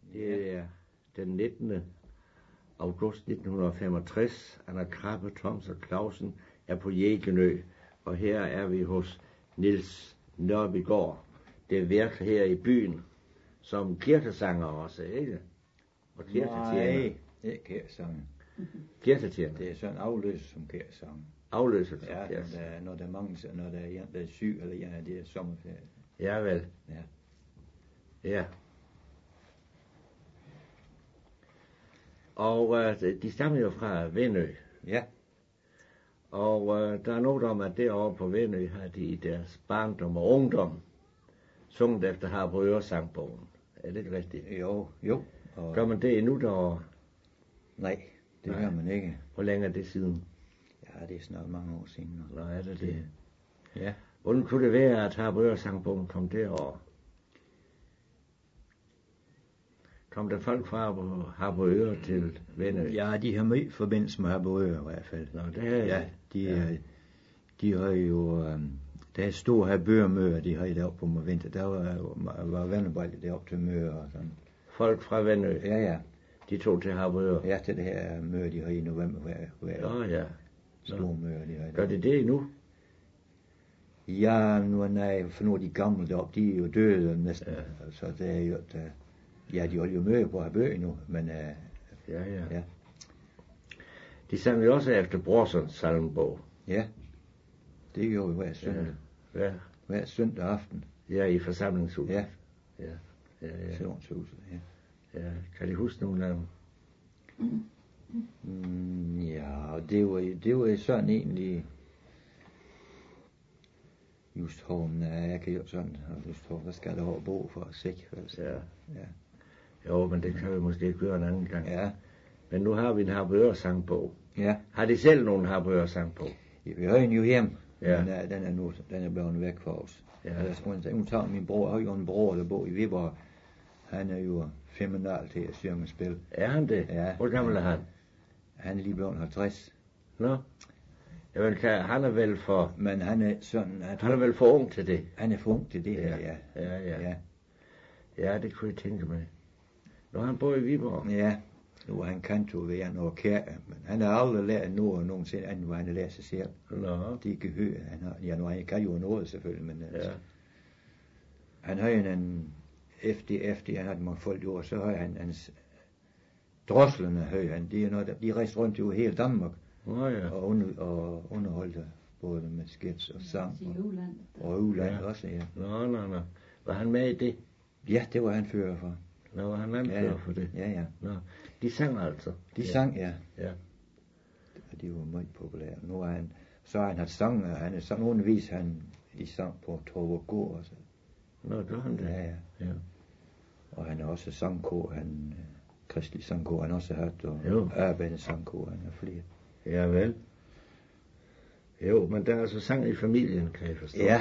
Det er den 19. august 1965. Anna Krabbe, Thoms og Clausen er på Jægenø, og her er vi hos Niels Nørbegaard. Det er vært her i byen, som kirkesanger også, ikke? Og kirketjener. Nej, det er kirkesanger. Kirketjener. Det er sådan afløser som kirkesanger. Afløser. Ja, når der er mange, når der er en, der er syg, eller en af de er sommerferie. Ja vel. Ja. Ja. Og de stammer jo fra Venø. Ja. Og der er noget om, at derovre på Venø har de i deres barndom og ungdom sunget efter Harboøre sangbogen. Er det ikke rigtigt? Jo. Og gør man det endnu derovre? Nej, det gør man ikke. Hvor længe er det siden? Ja, det er snart mange år siden. Nå, er det? Ja. Hvordan kunne det være, at Harboøre sangbogen kom derovre? Kom der folk fra Harboøre til Venø? Ja, de har meget forbindelse med Harboøre i hvert fald. Nå, det er de har jo der er store Harboøre-møder, de har i deroppe på vinter. Der var vandebrættet deroppe til møder og sådan. Folk fra Venø? Ja. De tog til Harboøre? Ja, til det her møde, de har i november hver. Ja. Store møder, de har i. Gør de det endnu? Ja, for nu er de gamle deroppe, de er jo døde næsten. Ja. Så det er jo, ja, de holder jo møde på Harboøre nu, men ja. De sang jo også efter Brorsons salmbog. Ja, det gjorde vi hver søndag. Ja. Hver søndag aften. Ja, i forsamlingshuset. Ja. Søvnshuset, ja. Kan de huske nogle af dem? Ja, det var sådan egentlig just Horm, jeg kan jo sådan, just Horm, der skal der over bo for at sikre. Ja. Jo, men det kan vi måske ikke gøre en anden gang. Ja. Men nu har vi en Harboøre sangbog. Ja. Har de selv nogen Harboøre sangbog? Ja, vi har en jo hjem, ja. Men den er blevet væk fra os. Ja. Nu tager min bror, jeg har jo en bror, der bor i Viborg. Han er jo fenomenal til at synge og spille. Er han det? Ja. Hvor gammel er han? Han er lige blevet 50. Nå. Jamen, han er vel for... Men han er sådan... Han er vel for ung til det? Han er for ung til det her, ja. Ja, det kunne jeg tænke mig. Når han bor i Viborg? Ja. Nu er han kantor ved en orkær, men han har aldrig lært noget nogensinde, andet hvor han har lært sig selv. Nå. De kan høre, han kan jo noget selvfølgelig, men han har en efter han har et mangfoldigt ord, så har han hans droslerne hører han, de rejste rundt i hele Danmark, og underholdte både med skits og sang, og udland også, ja. Nå. Var han med i det? Ja, det var han fører for. Nå, var han anfører for det? Ja. Nå, de sang altså? De sang, ja. Og de var meget populære. Nu er så har han haft sang, og han er sådan undervis, i sang på Torvald Gård og så. Nå, gør han det? Ja. Og han er også sangkor, kristelig sangkor, han også hørt, og arbejde sangkor, han har flere. Ja, vel. Jo, men der er altså sang i familien, kan jeg forstå. Ja.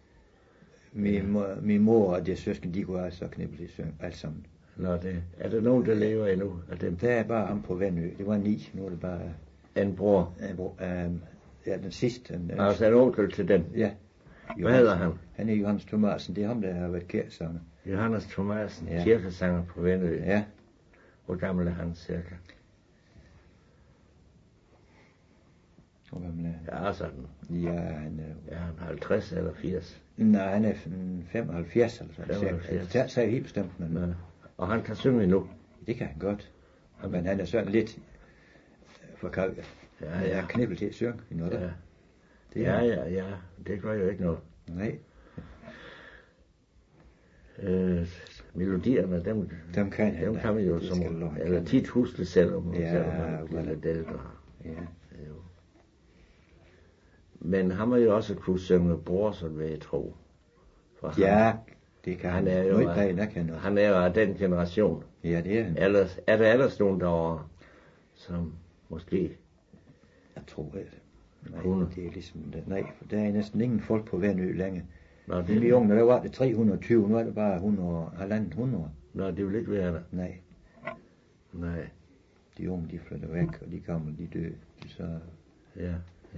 Min mor og det søsken, de kunne altså knibbelt synge alt sammen. Nå, er der nogen, der lever endnu af dem? Der er bare ham på Venø. Det var 9, nu er det bare... En bror? Ja, den sidste. Altså en onkel til den? Ja. Hvad hedder han? Han er Johannes Thomasen. Det er ham, der har været kirkesanger. Johannes Thomasen, kirkesanger på Venø. Ja. Hvor gammel er han cirka? Hvor gammel er han? Ja, sådan. Ja, han er... Ja, han er 50 eller 80? Nej, han er 75 eller sådan. 75. Det er helt bestemt, men... Ja. Og han kan synge endnu? Det kan han godt. Men han er sådan lidt forkalket. Ja. Jeg er knibbel til at synge i noget. Ja. Det gør jo ikke noget. Nej. Melodierne, dem kan man jo som... Eller tit huske selv om man bliver lidt ældre. Ja. Jo. Men han må jo også kunne synge Brorson, vil jeg tro. Ja, det kan han. Han er jo af den generation. Ja, det er han. Er der ellers nogen derovre, som måske... Jeg tror det. Nej, det er ligesom... Nej, for der er næsten ingen folk på Venø længe. Nå, det er unge, der var det 320, nu er det bare 100. Nå, det vil ikke være der. Nej. De unge, de flytter væk, og de gamle, de dør. Så... Ja.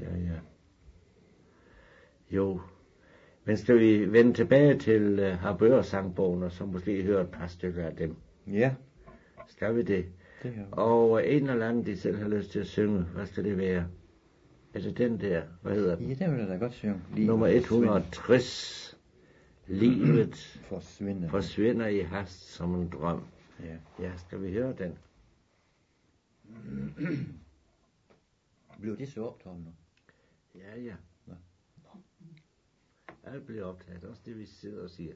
Jo. Men skal vi vende tilbage til Harboøre sangbogen, og så måske høre et par stykker af dem? Ja. Skal vi det? Og en eller anden, de selv har lyst til at synge, hvad skal det være? Er det den der? Hvad hedder den? Ja, den vil jeg da godt synge. Nummer 160. Livet forsvinder i hast som en drøm. Ja. Ja, skal vi høre den? Blev det så optaget nu? Ja. Ja. Alt bliver optaget, også det vi sidder og siger.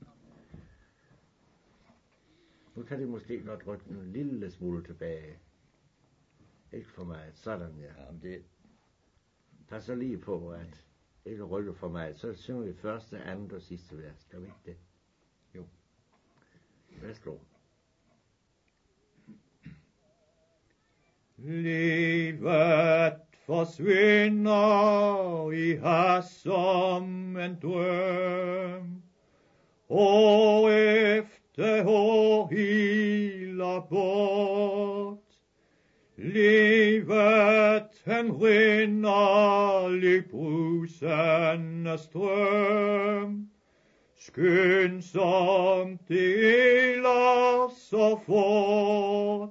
Nu kan det måske godt rykke en lille smule tilbage. Ikke for meget. Sådan, ja. Jamen det... Pas så lige på, at ikke rykke for meget. Så synger vi første, andet og sidste vers. Skal vi ikke det? Jo. Værsgo. Livet forsvinder i hast som en drøm. År efter år hiler bort. Livet han rinder lig brusende strøm. Skynsomt det eler så fort.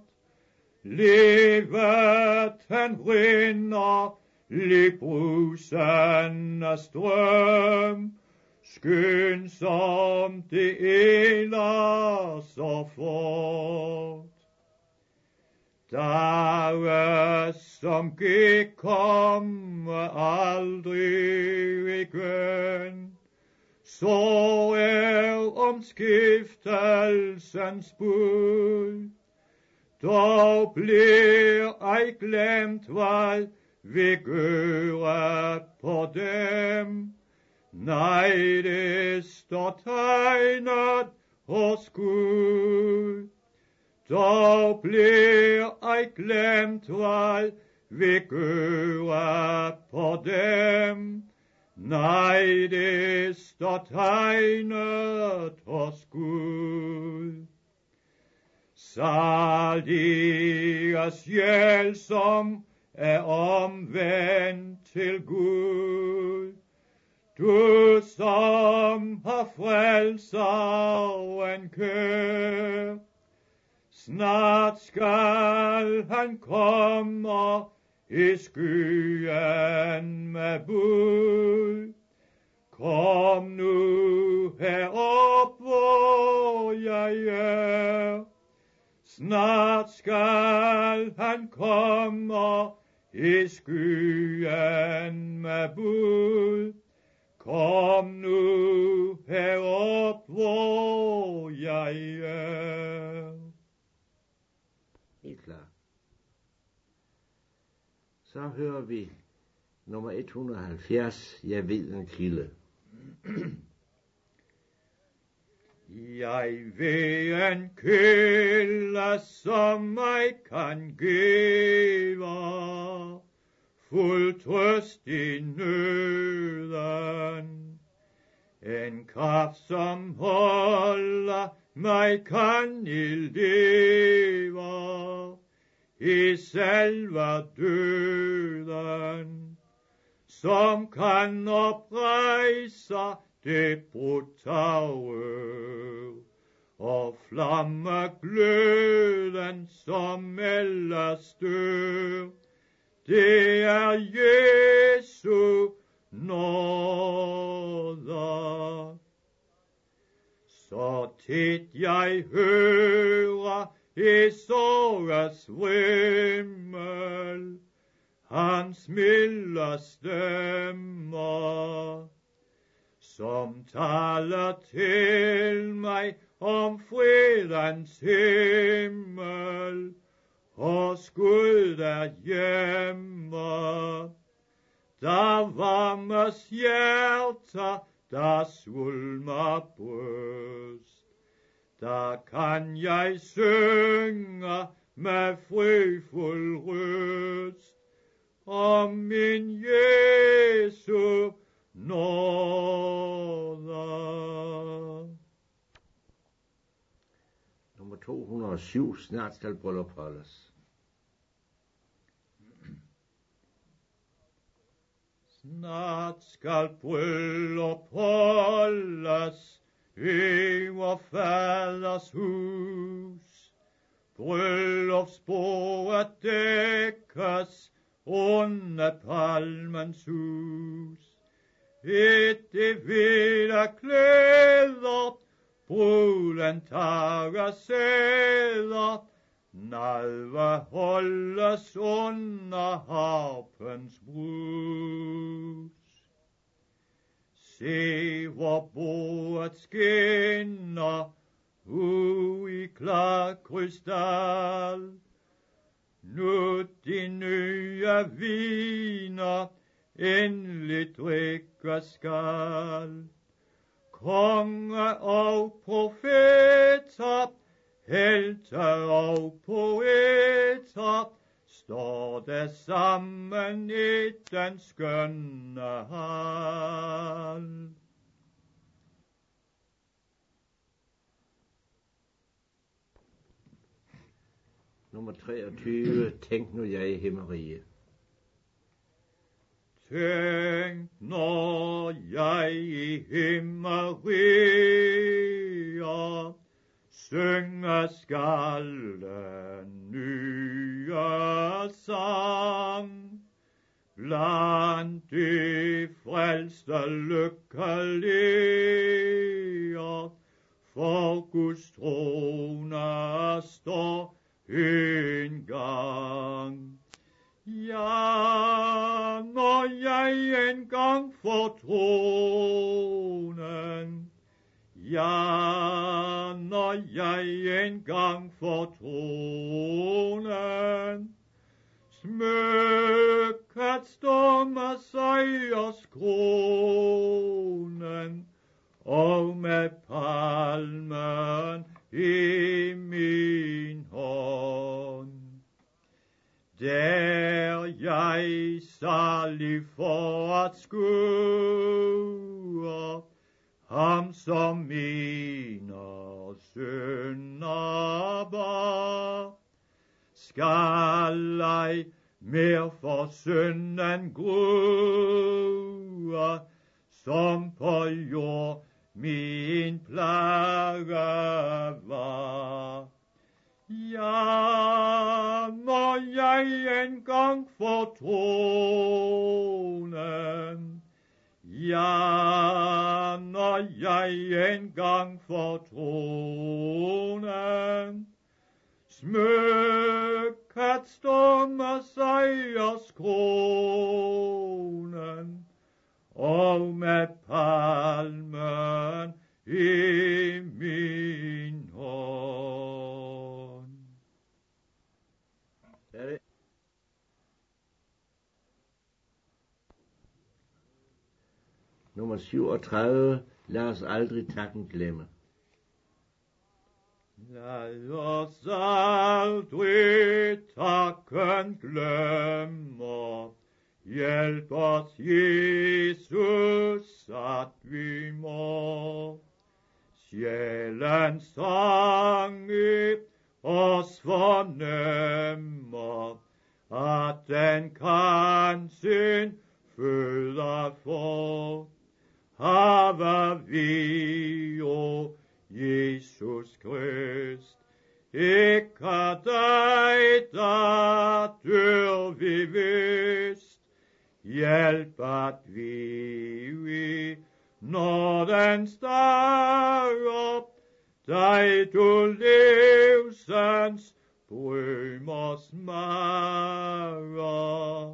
Livet han rinder lig brusende strøm. Skynsomt det eler så fort. Dage som gik komme aldrig igen. Så er omskiftelsens bud. Dog bliver ej glemt, hvad vi gør på dem. Nej, det står tegnet hos Gud. Dog bliver ej glemt, hvad vi gør på dem. Nej, det står tegnet hos Gud. Salige sjæl, som er omvendt til Gud. Du som har frelseren kær. Snart skal han komme i skyen med bud. Kom nu herop, hvor jeg er. Snart skal han komme i skyen med bud. Kom nu herop, hvor jeg er. Helt klar. Så hører vi nummer 170, Jeg ved en kilde. Jeg ved en kilde, som mig kan give fuld trøst i nøden. En kraft, som holder mig kan i leve i selve døden, som kan oprejse det brutale og flamme gløden, som ellers dør. Det er Jesu nåde. Så tit jeg hører i sorgens vrimmel hans milde stemme, som taler til mig om fredens himmel, hos Gud der hjemme. Der varmes hjerter, der svulmer bryst. Der kan jeg synge med frifuld røst om min Jesu nåde. Nummer 207, Snart skal bryllup holdes. Snart skal bryllup holdes i vor faders hus. Bryllupsbordet dækkes under palmens hus. Det hvide klæder, bruden tager sæder, nadver holdes under harpens brus. Se, hvor bordet skinner, i klar krystal. Nu de nye viner endelig drikker skal. Konge og profeter, helte og poeter, står der sammen i den skønne hal. Nummer 23. Tænk nu jeg i himmerige. Tænk når jeg i himmeriger synger skal den nye sang. Blandt de frelste lykkelige, for Guds trone står en gang. Ja, når jeg engang får tronen, ja, når jeg engang får tronen, smykket står med sejrskronen, og med palmen i min hånd. Der jeg salig for at skue ham, som mine synder bar, skal ej mere for synden grue, som på jord min plage var. Ja, når jeg engang får tronen, ja, når jeg engang får tronen, smykket står med sejrskronen, og med palmen i min hånd. Nummer 37. Lad os aldrig takken glemme. Lad os aldrig takken glemme. Hjælp os, Jesus, at vi må sjælens sang i os fornemmer, at den kan sin føde få. Have vi, o Jesus Krist, ikke dig, der dør vi vist. Hjælp, at vi når den stager, dig du livsens brymer smager.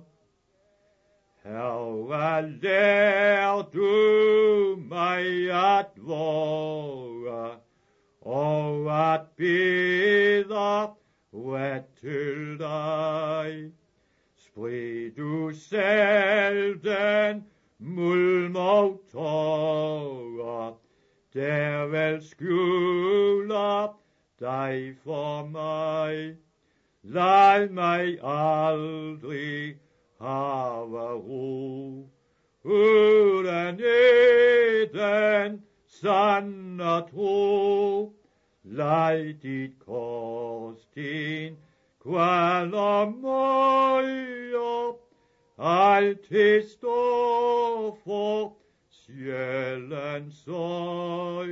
Herre, lær du mig at våge, og at bede ret til dig. Sprid du selv den mulm og tårer, der vel skjuler dig for mig. Lad mig aldrig have ro, uden i den sande tro. Lad dit kors, din kval og møjer, altid stå for sjælens sorg.